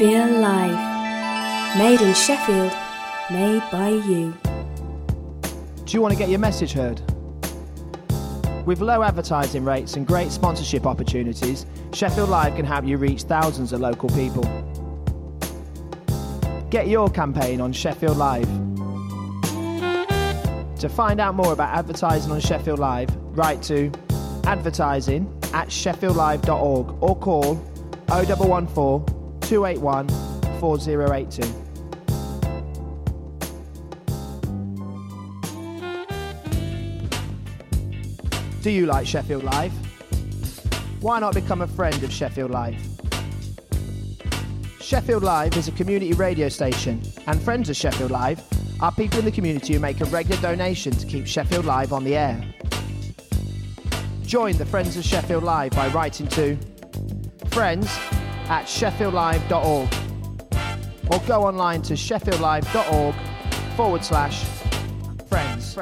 Feel Live. Made in Sheffield, made by you. Do you want to get your message heard? With low advertising rates and great sponsorship opportunities, Sheffield Live can help you reach thousands of local people. Get your campaign on Sheffield Live. To find out more about advertising on Sheffield Live, write to advertising@sheffieldlive.org or call 0114 281 4082. Do you like Sheffield Live? Why not become a friend of Sheffield Live? Sheffield Live is a community radio station, and friends of Sheffield Live are people in the community who make a regular donation to keep Sheffield Live on the air. Join the Friends of Sheffield Live by writing to friends@sheffieldlive.org or go online to sheffieldlive.org/friends.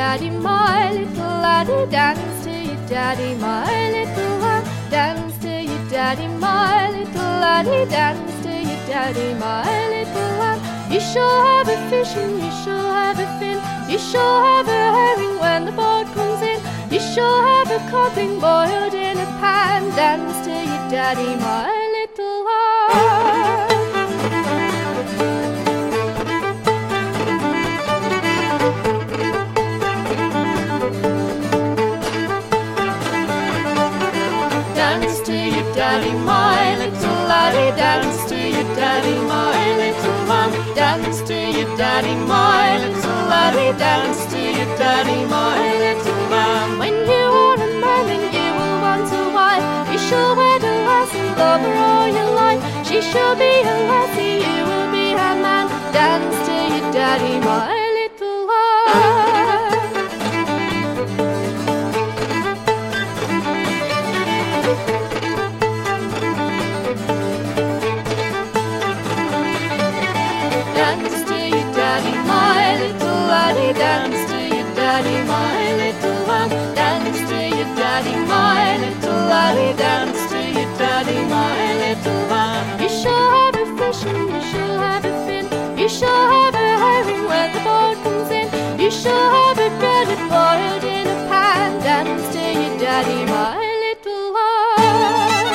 daddy, my little one. Dance to your daddy, my little laddie. Dance to your daddy, my little lad. You shall have a fish and you shall have a fin. You shall have a herring when the boat comes in. You shall have a cod being boiled in a pan. Dance to your daddy, my little lad. Dance to your daddy, my little laddie. Dance to your daddy, my little lamb. Dance to your daddy, my little laddie. Dance to your daddy, my little lamb. When you are a man and you will want a wife, you shall wed a lass and love her all your life. She shall be a lassie, you will be her man. Dance to your daddy, my little lad. Dance to your daddy, my little laddie. Dance to your daddy, my little lamb. Dance to your daddy, my little laddie. Dance to your daddy, my little lamb. You shall have a fish and you shall have a fin. You shall have a herring when the boat comes in. You shall have a bread boiled in a pan. Dance to your daddy, my little lad.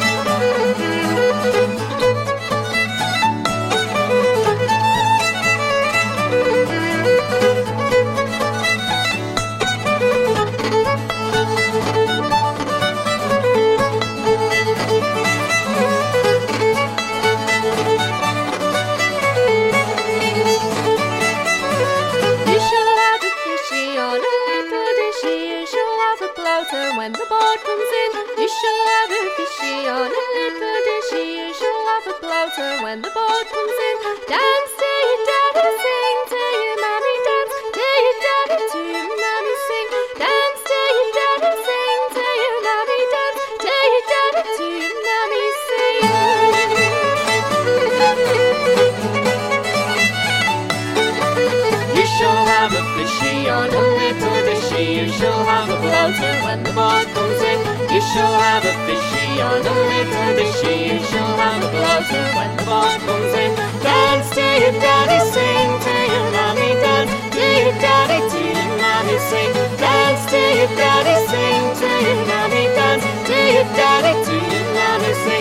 When the boat comes in, you shall have a fishy on a little dishy. You shall have a bloater when the boat comes in. Dance to your daddy, sing to your mammy. Dance to your daddy, to your mammy, sing. Dance to your daddy, sing to your mammy. Dance to your daddy, to your mammy, sing. You shall have a fishy on a little dishy. You shall have a bloater when the boat comes in. You shall have a fishy on a little dishy. You shall have a bloater when the boat comes in. Dance to your daddy, sing to your mammy. Dance to your daddy, to your mammy, sing. Dance to your daddy, sing to your mammy. Dance to your daddy, to your mammy, sing.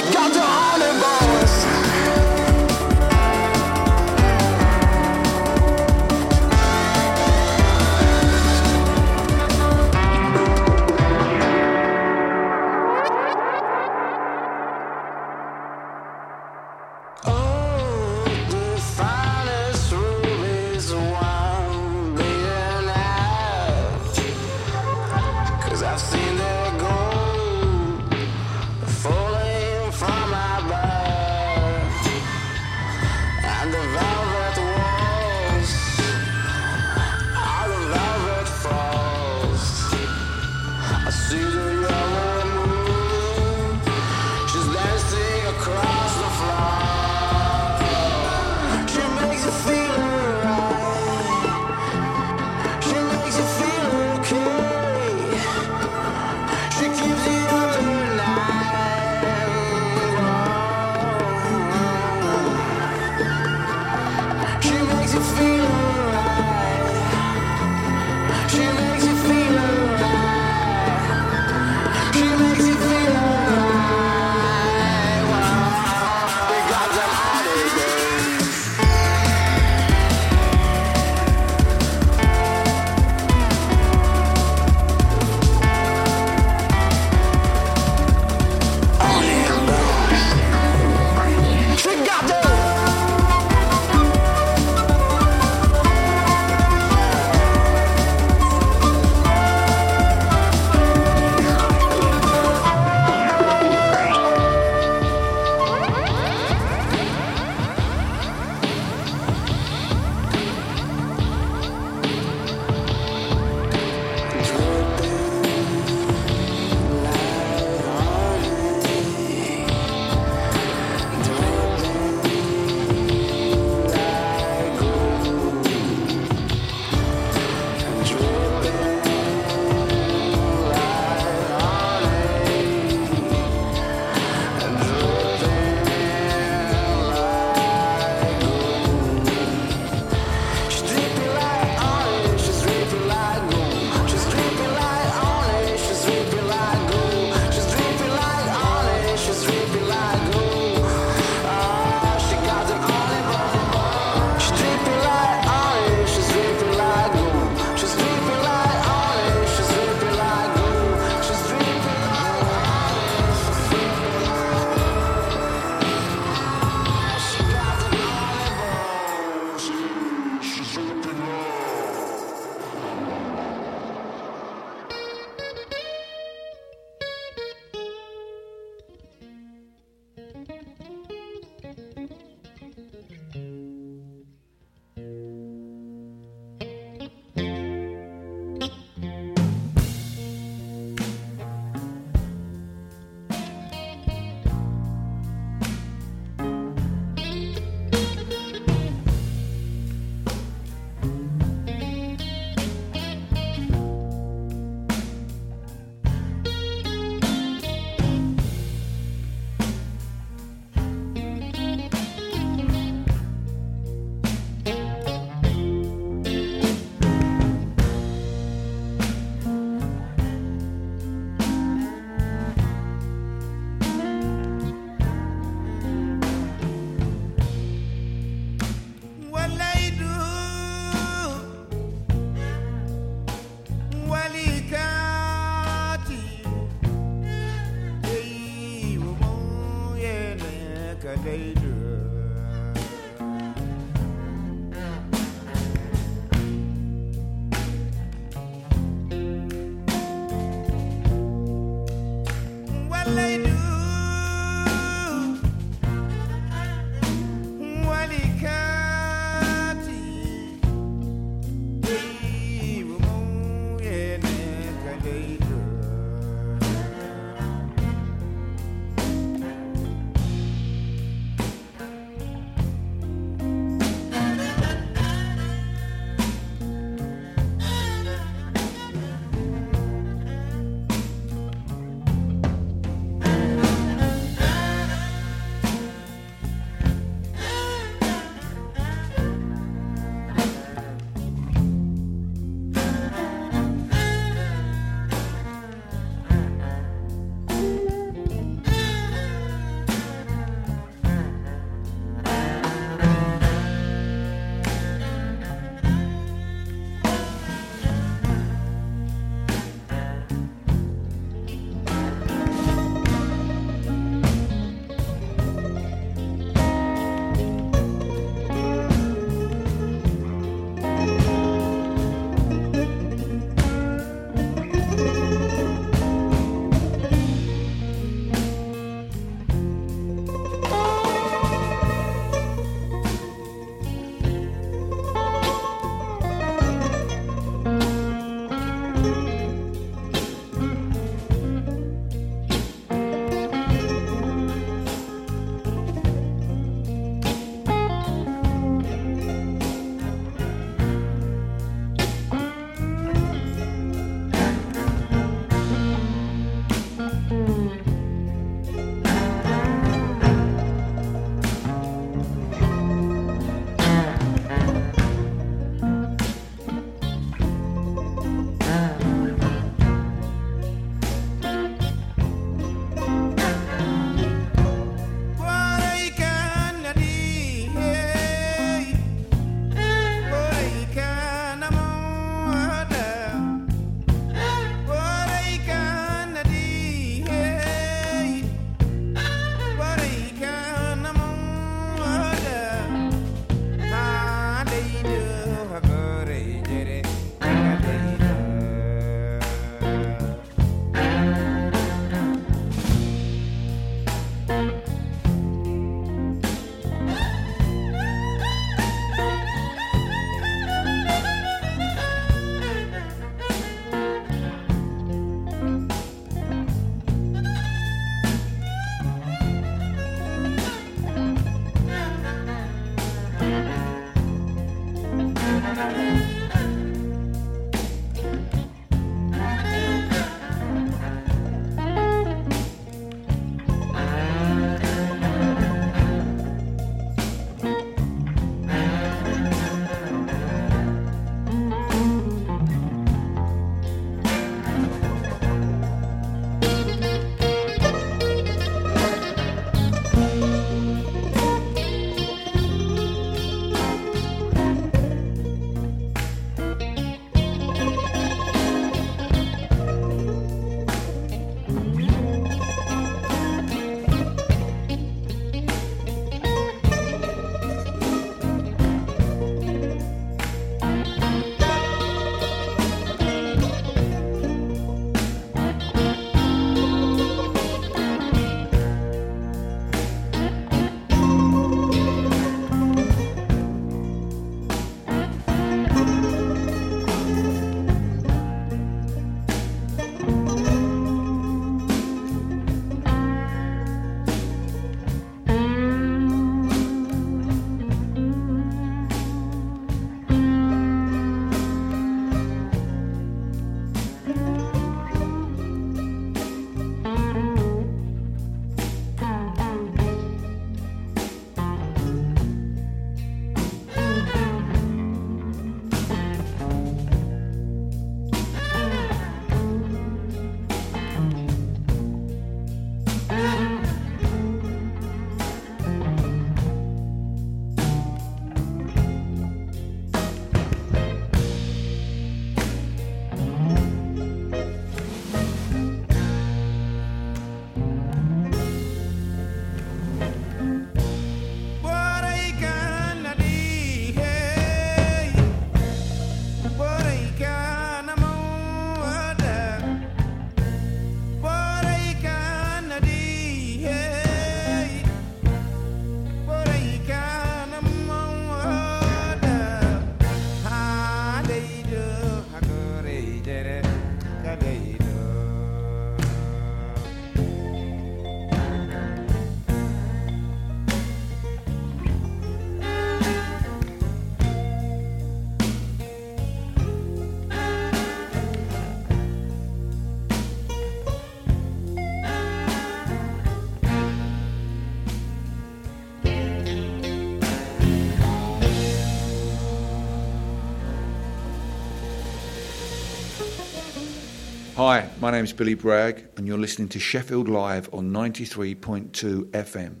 Hi, my name is Billy Bragg, and you're listening to Sheffield Live on 93.2 FM.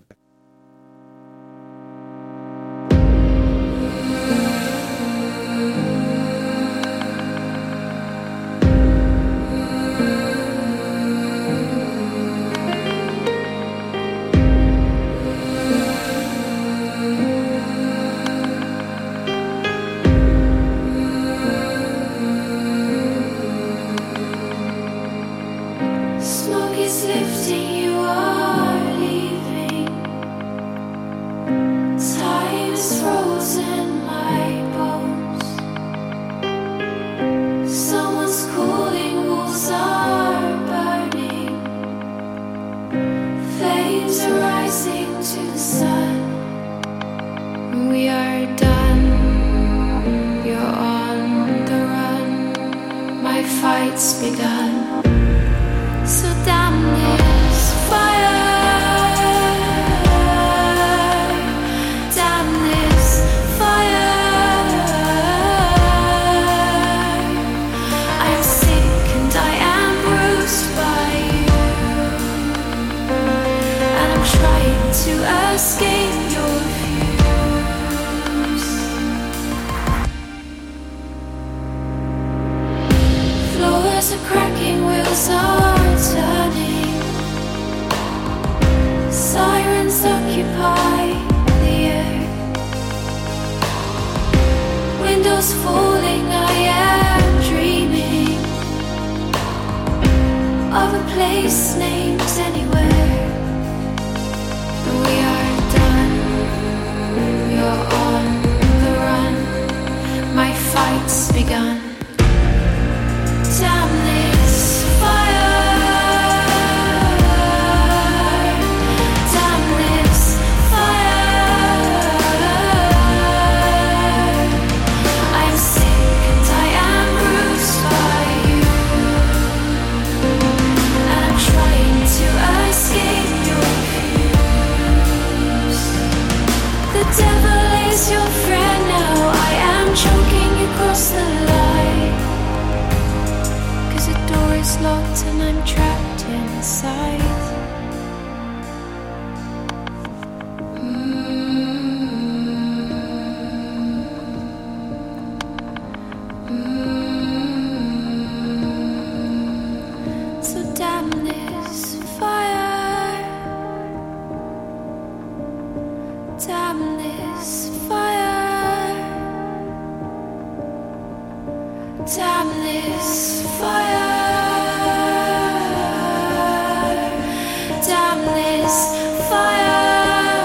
Smoke is lifting, you are leaving. Time is frozen my bones. Someone's calling, walls are burning. Flames are rising to the sun. We are done, you're on the run. My fight's begun. So damn this fire, damn this fire. I am sick and I am bruised by you, and I'm trying to escape your views. Floors are cracking, wheels are turning. Sirens occupy the air. Windows falling, I am dreaming of a place named anywhere. We are done, you're on the run. My fight's begun. Damn this fire, damn this fire. I'm sick and I am bruised by you, and I'm trying to escape your views. The devil is your friend now. I am choking across the light. The door is locked and I'm trapped inside. So damn this fire, damn this fire, damn this fire. Damn this fire.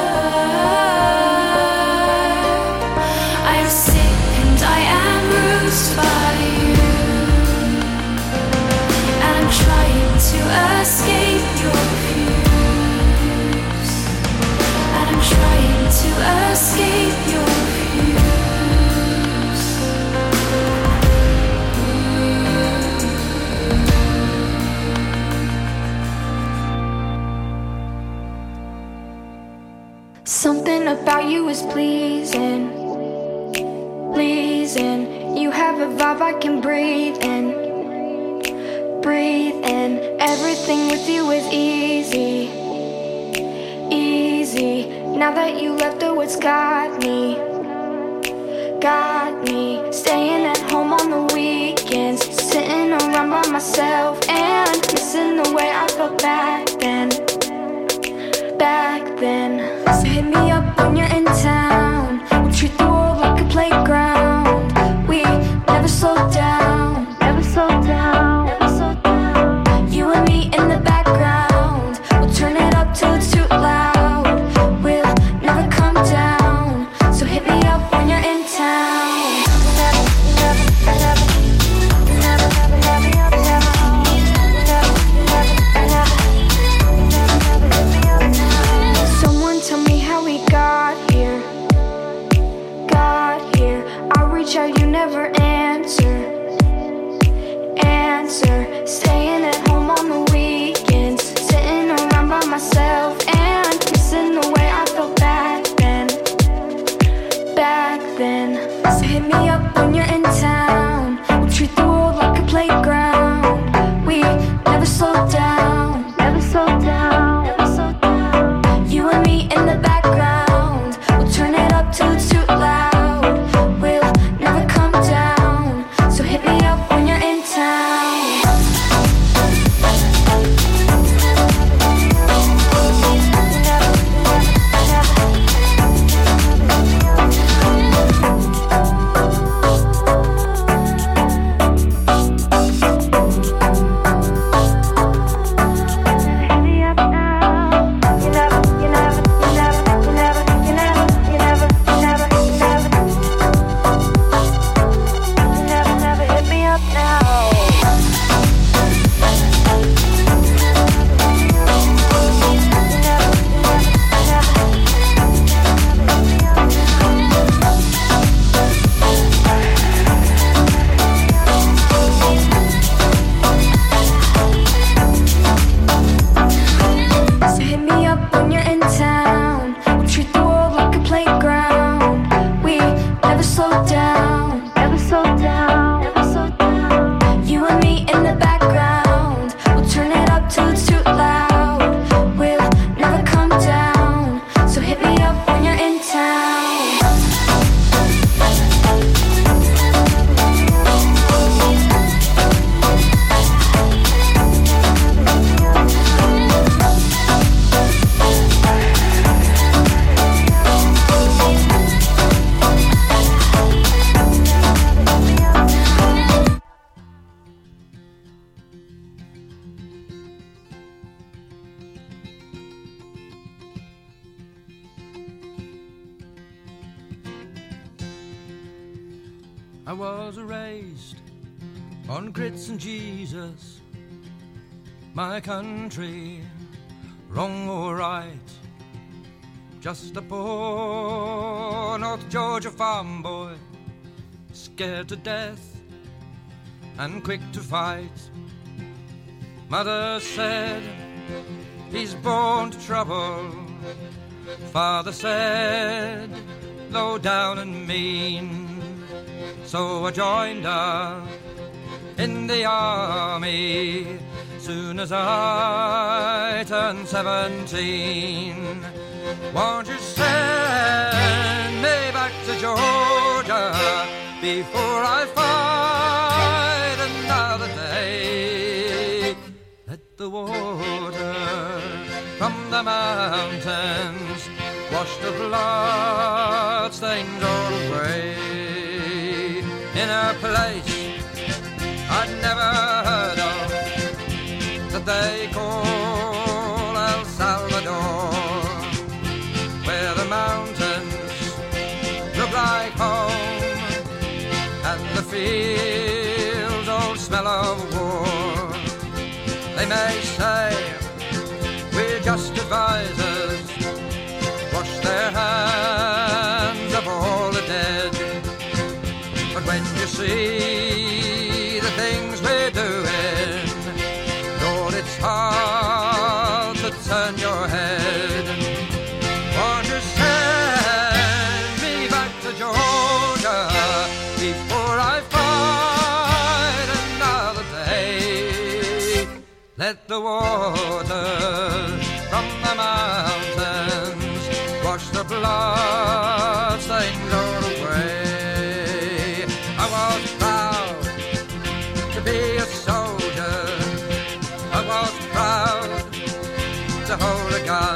I am sick and I am bruised by you, and I'm trying to escape your views, and I'm trying to escape your views. Something about you is pleasing, pleasing. You have a vibe I can breathe in, breathe in. Everything with you is easy, easy. Now that you left, oh, it's got me, got me. Staying at home on the weekends, sitting around by myself and missing the way I felt back then, back then. So hit me up when you're in town. We'll treat the world like a playground. We never slow down, never slow down, never slow down. You and me in the background. We'll turn it up till it's too loud. We'll never come down. So hit me up when you're in town. Someone tell me how we got here, got here. I reach out, you never answer, answer. Staying at home on the weekends, sitting around by myself and missing the way I felt back then, back then. So hit me up when you're in town. We'll treat the world like a playground. We me in the background. We'll turn it up till it's too loud. We'll never come down, so hit me up when you're in town. I was raised on grits and Jesus, my country, wrong or right. Just a poor North Georgia farm boy, scared to death and quick to fight. Mother said, he's born to trouble. Father said, low down and mean. So I joined up in the army soon as I turned 17. Won't you send me back to Georgia before I fight another day? Let the water from the mountains wash the blood stains all away. In a place I'd never heard of that they call El Salvador, where the mountains look like home and the fields all smell of war. They may say we're just advisors, wash their hands of all the dead. But when you see the things we're doing, Lord, it's hard to turn your head. Won't you send me back to Georgia before I fight another day? Let the water from the mountains wash the blood stains all away. I was proud to be a soldier. I was proud to hold a gun.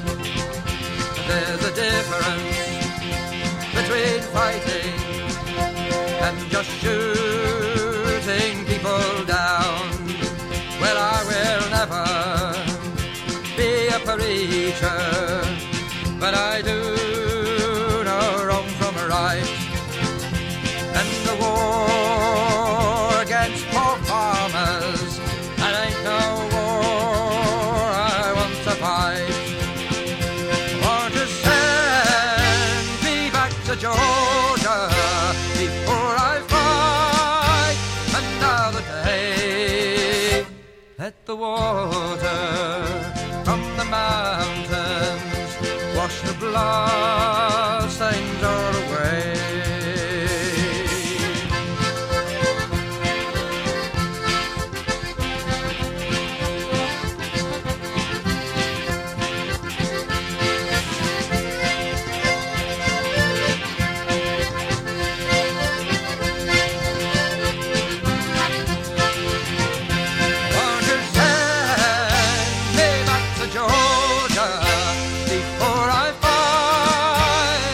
There's a difference between fighting and just shooting people down. Well, I will never be a preacher, but I do know wrong from right. And the war against poor farmers, that ain't no war I want to fight. Won't you send me back to Georgia before I fight another day? Let the water from the mountains wash the blood stains all away. Georgia before I fight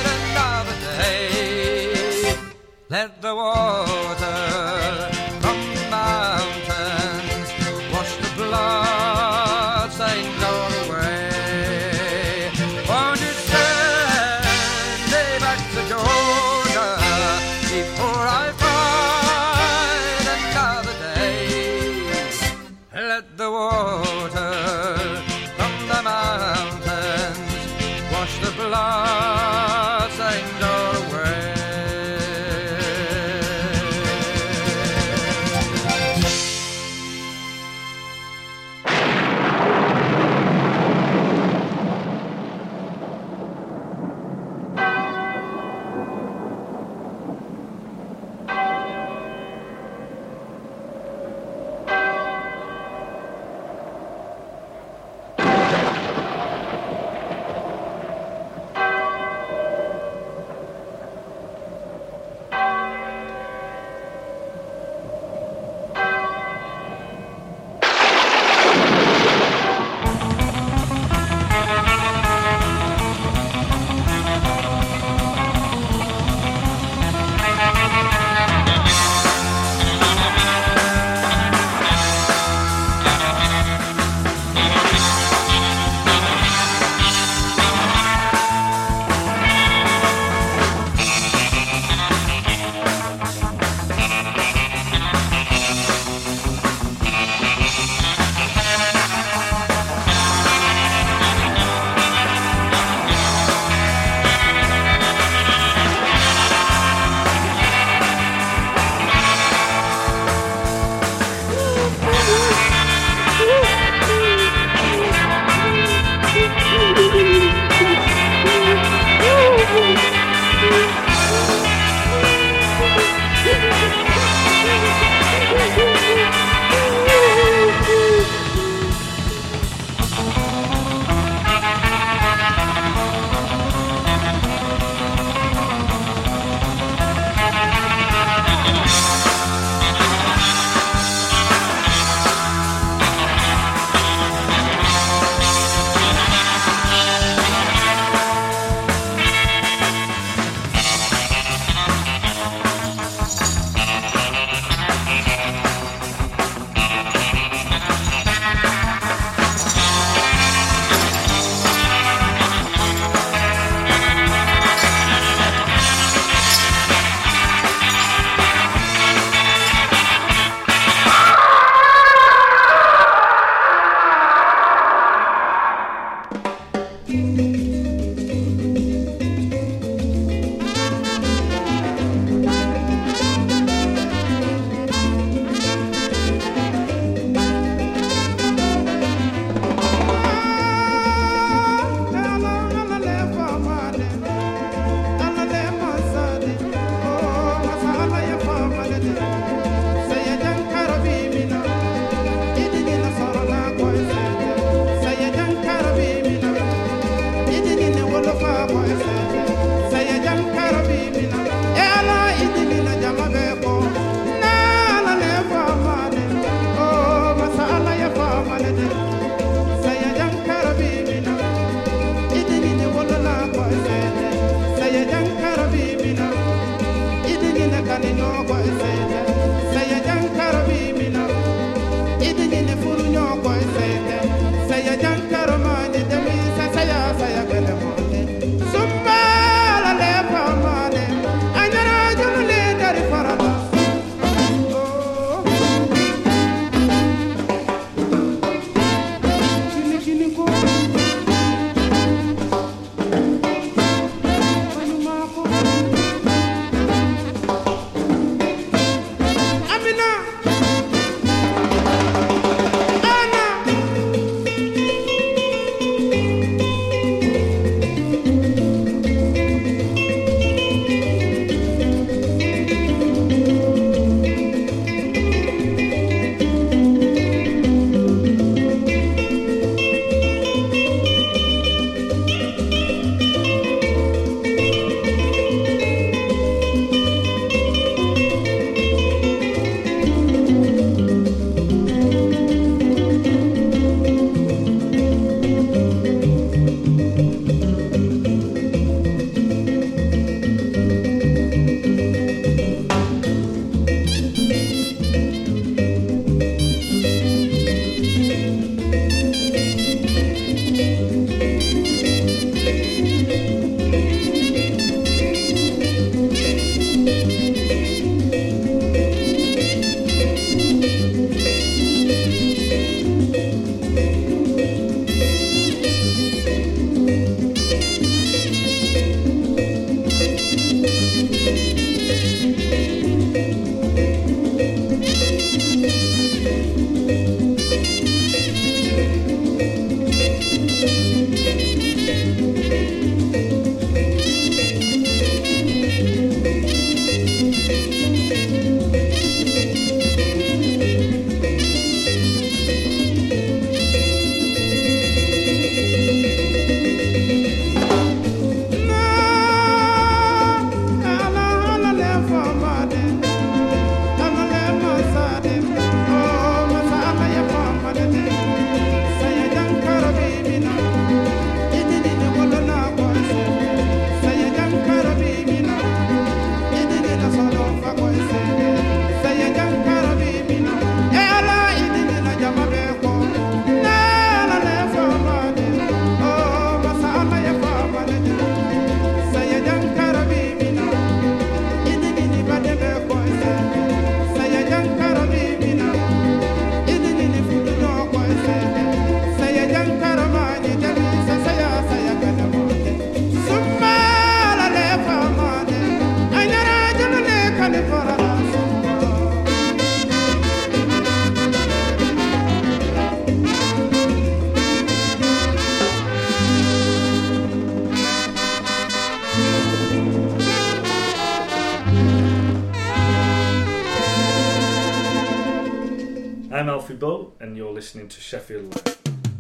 Bull, and you're listening to Sheffield Live.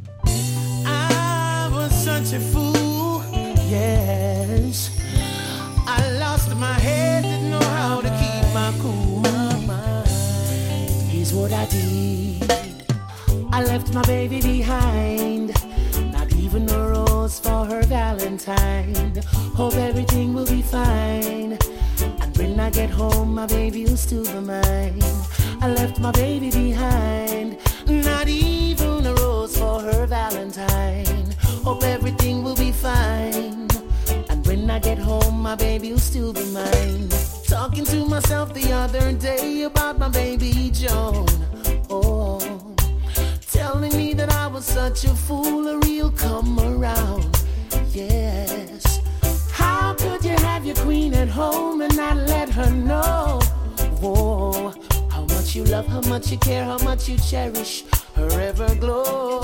I was such a fool, yes. I lost my head, didn't know how to keep my cool. Here's what I did. I left my baby behind, not even a rose for her Valentine. Hope everything will be fine, and when I get home my baby will still be mine. I left my baby behind, not even a rose for her Valentine. Hope everything will be fine, and when I get home my baby will still be mine. Talking to myself the other day about my baby Joan, oh, telling me that I was such a fool, a real come around, yes. How could you have your queen at home and not let her know, whoa, how much you love, how much you care, how much you cherish her everglow.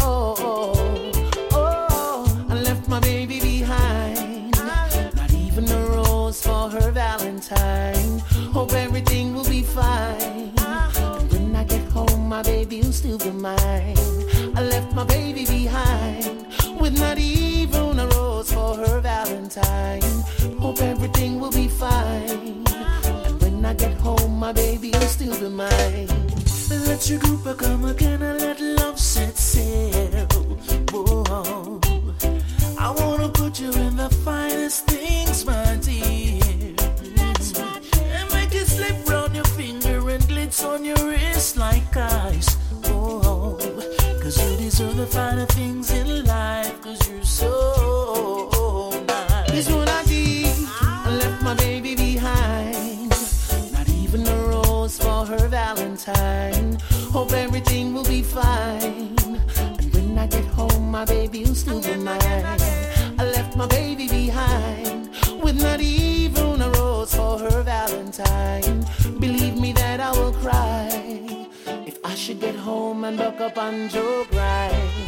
Oh, I left my baby behind, not even a rose for her Valentine. Hope everything will be fine, and when I get home my baby will still be mine. I left my baby behind, with not even a rose for her Valentine. Hope everything will be fine, and when I get home my baby will still be mine. Let your group come again and let love set sail. Whoa. I wanna put you in the finest things, my dear, and make it slip round your finger and glitz on your wrist like ice. Whoa. Cause you deserve the finer things in life, cause you're so nice. Here's what I did, I left my baby behind, not even a rose for her Valentine. Hope everything will be fine, and when I get home my baby will still be mine. I left my baby behind, with not even a rose for her Valentine. Believe me that I will cry if I should get home and buck up on Joe Grind.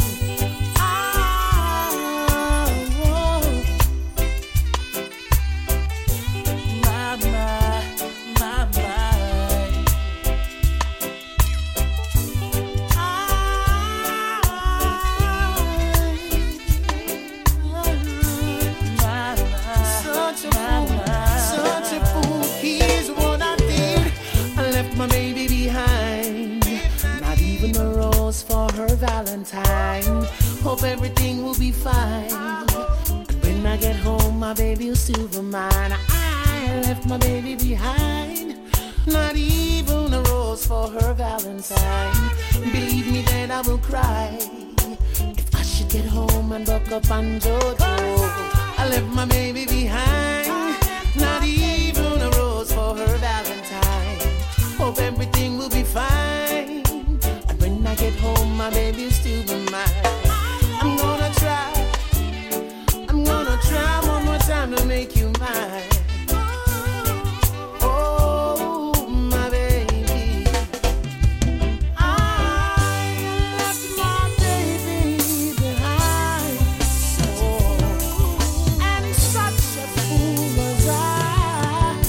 My baby behind, not even a rose for her Valentine. Hope everything will be fine, and when I get home my baby will still be mine. I left my baby behind, not even a rose for her Valentine. Believe me that I will cry if I should get home and buck up on Jojo. I left my baby behind, not even a rose for her Valentine. Hope everything will be fine, and when I get home my baby will still be mine. I'm gonna try one more time to make you mine. Oh, my baby, I left my baby behind. Oh, and such a fool was I.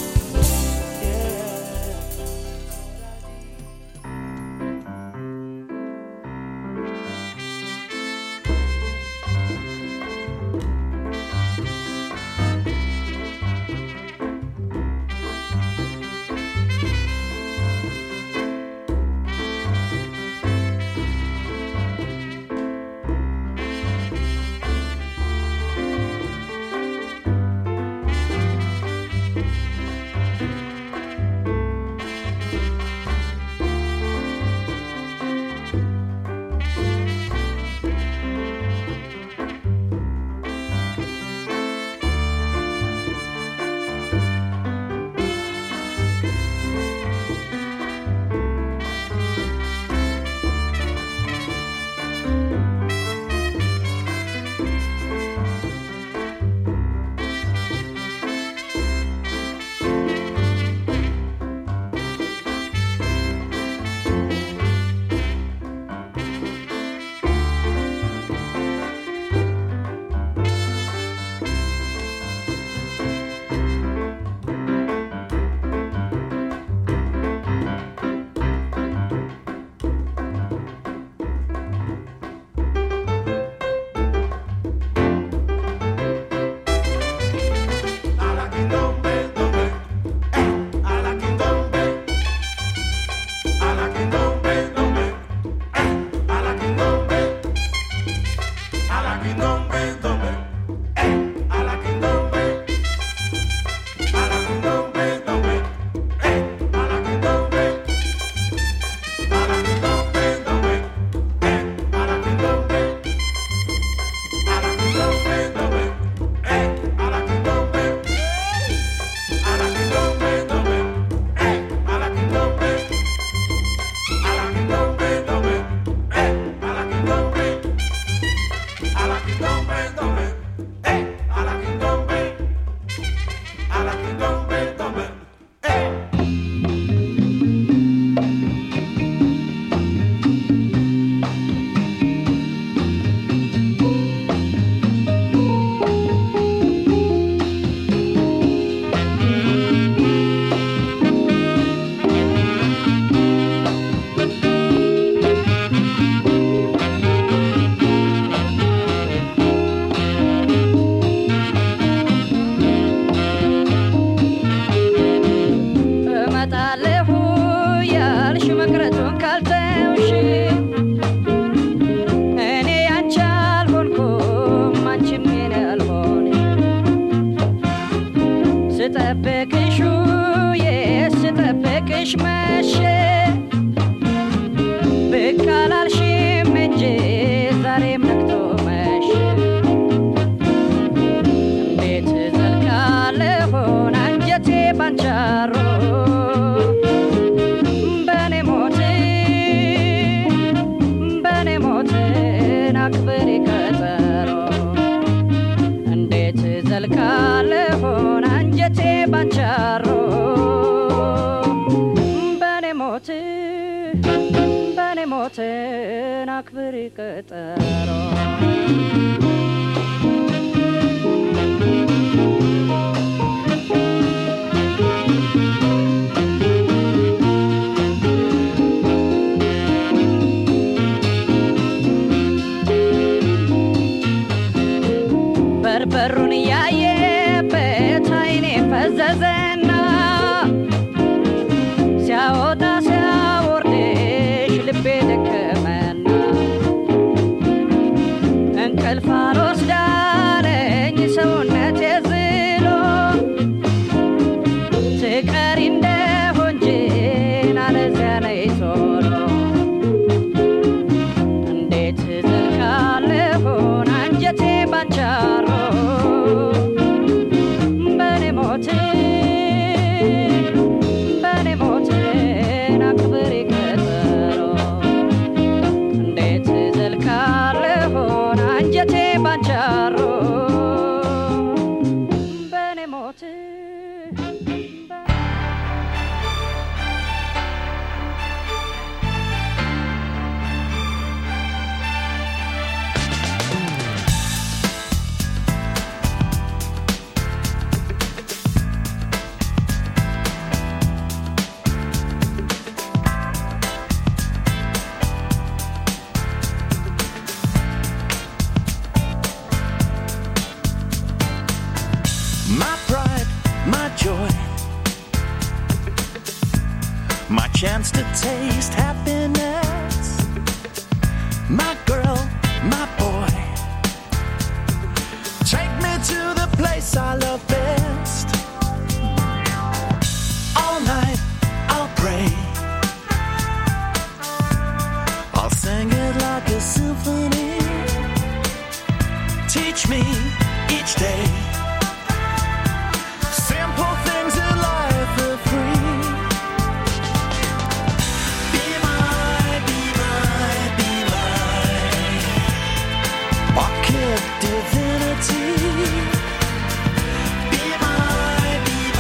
Yeah. ሞትን አክብሪ ቀጠሮ በሩን ያየበት አይኔ ፈዘዘና ሲያወጣ ሲያወርድሽ ልቤ ደከመና እንቅልፍ አልወስዳለኝ ሰውነቴ ዝሎ ትቀሪ እንደሆንጂ አለዚያ ነይ ቶሎ እንዴት ዘልቃለሁን አንጀቴ ባንቻሮ chance to taste happiness. My girl, my boy, take me to the place I love best. All night I'll pray, I'll sing it like a symphony. Teach me each day simple things in life are free. Divinity, be my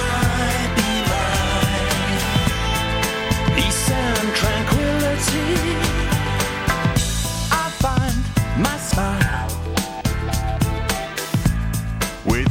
peace and tranquility. I find my smile with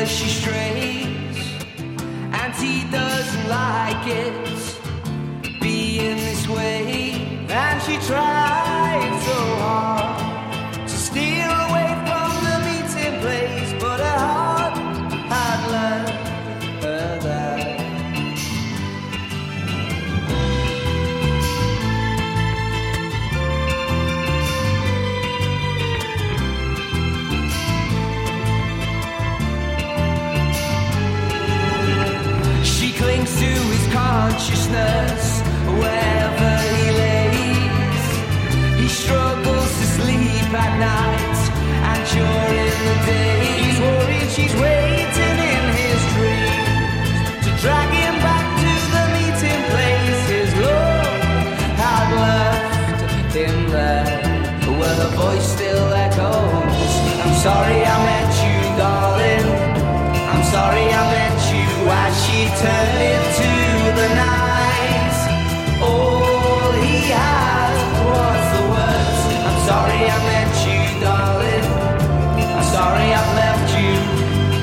she strays, and he doesn't like it being this way. And she tried so hard to steal away from the meeting place, but her heart had learned her that. She clings to his consciousness wherever he lays. He struggles to sleep at night and during the day. He's worried she's waiting in his dreams to drag him back to the meeting place. His love had left him there, where the voice still echoes. I'm sorry I met you, darling. I'm sorry I met you. As she turned into the night, all he had was the words, I'm sorry I met you, darling. I'm sorry I've left you.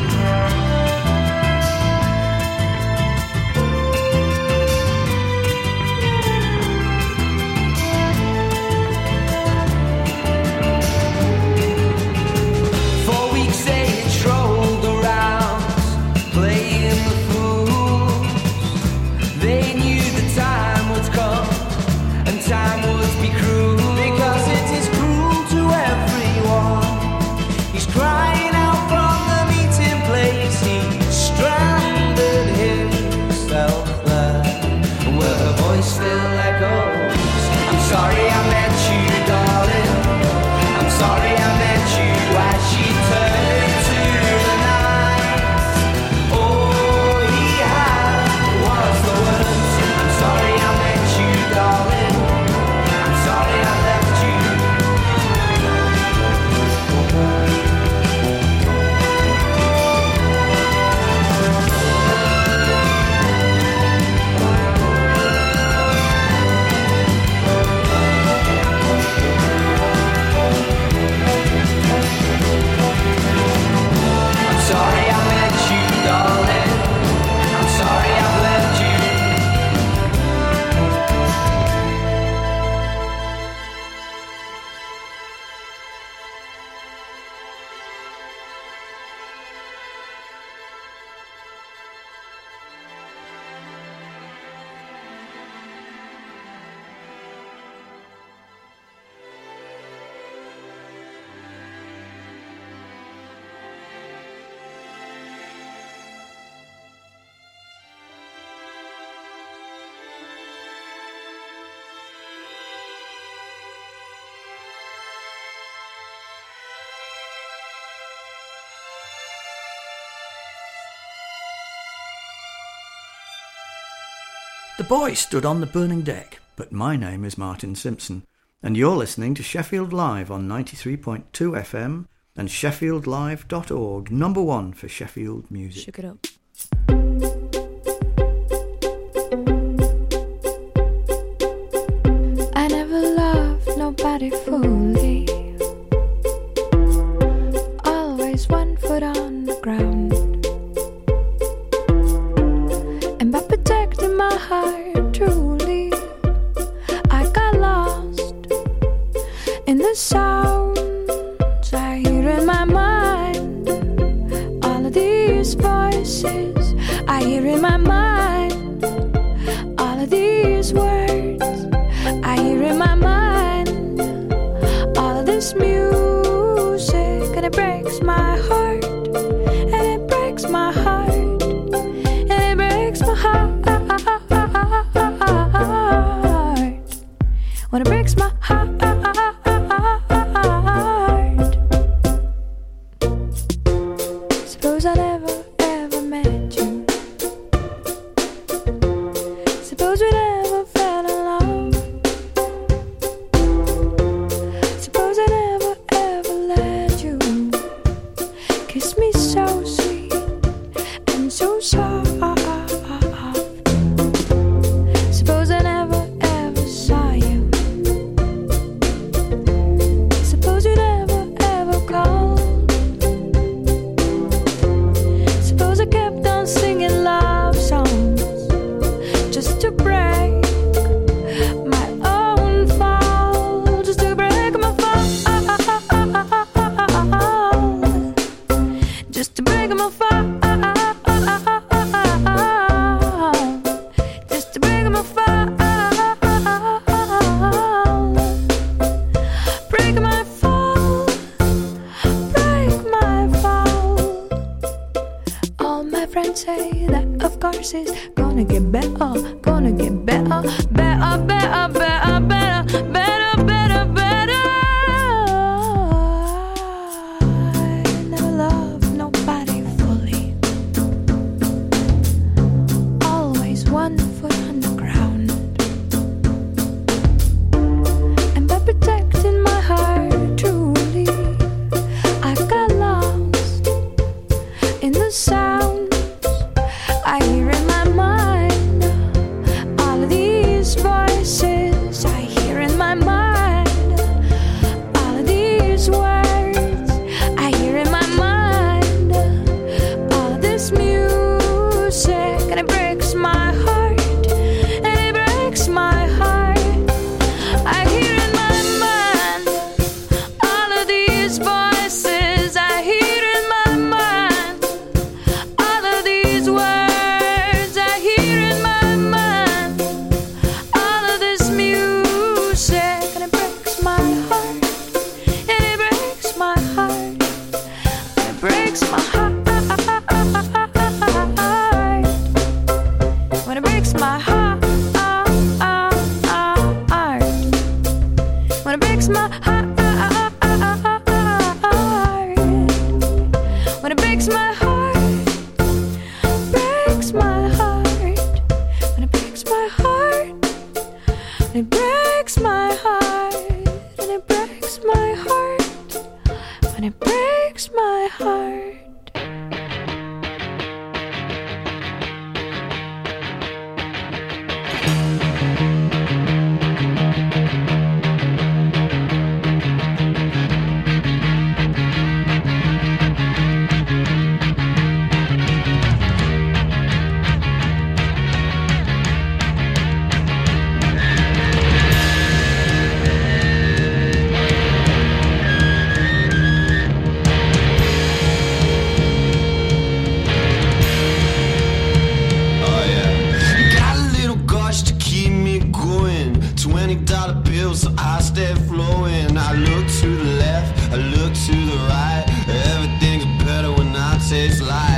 For weeks they had strolled around, playing the fool. They knew the time would come, and time would be cruel, because it is cruel to everyone. He's crying out from the meeting place. He stranded himself there, where the voice still echoes. I'm sorry I met you, darling. I'm sorry I met you. As she turned into the night, all he had was the words, I'm sorry I met you, darling. I'm sorry I left you. I'm sorry I met you, darling. I'm sorry I've left you. The boy stood on the burning deck, but my name is Martin Simpson, and you're listening to Sheffield Live on 93.2 FM and sheffieldlive.org, number one for Sheffield music. Shook it up. I never loved nobody fully. Always one foot on the ground. And by protecting my heart truly, I got lost in the sounds I hear in my mind. All of these voices I hear in my mind. All of these words I hear in my mind. All of this music, and it breaks my heart. And it breaks my heart. And it breaks my heart. When it breaks my heart. Suppose I never ever met you. Suppose we never fell in love. Suppose I never ever let you voices. Gonna get better, gonna get better, better, better, better, better, better, better, better. I never loved nobody fully. Always 1 foot on the ground. And by protecting my heart truly, I've got lost in the sounds I hear in my mind. All of these voices I hear in my mind. All of these words I hear in my mind. All of this music, and it breaks my heart, and it breaks my heart. I hear in my mind all of these voices I hear in my mind. All of these words I hear in my mind. All of this music, and it breaks my heart, and it breaks my heart, and it breaks my heart. When it breaks my heart, when it breaks my heart, when it breaks my heart, breaks my heart, when it breaks my heart, it breaks my heart, and it breaks my heart, when it breaks my heart. Got a little gush to keep me going. $20 bills, so I stay flowing. I look to the left, I look to the right. Everything's better when I taste life.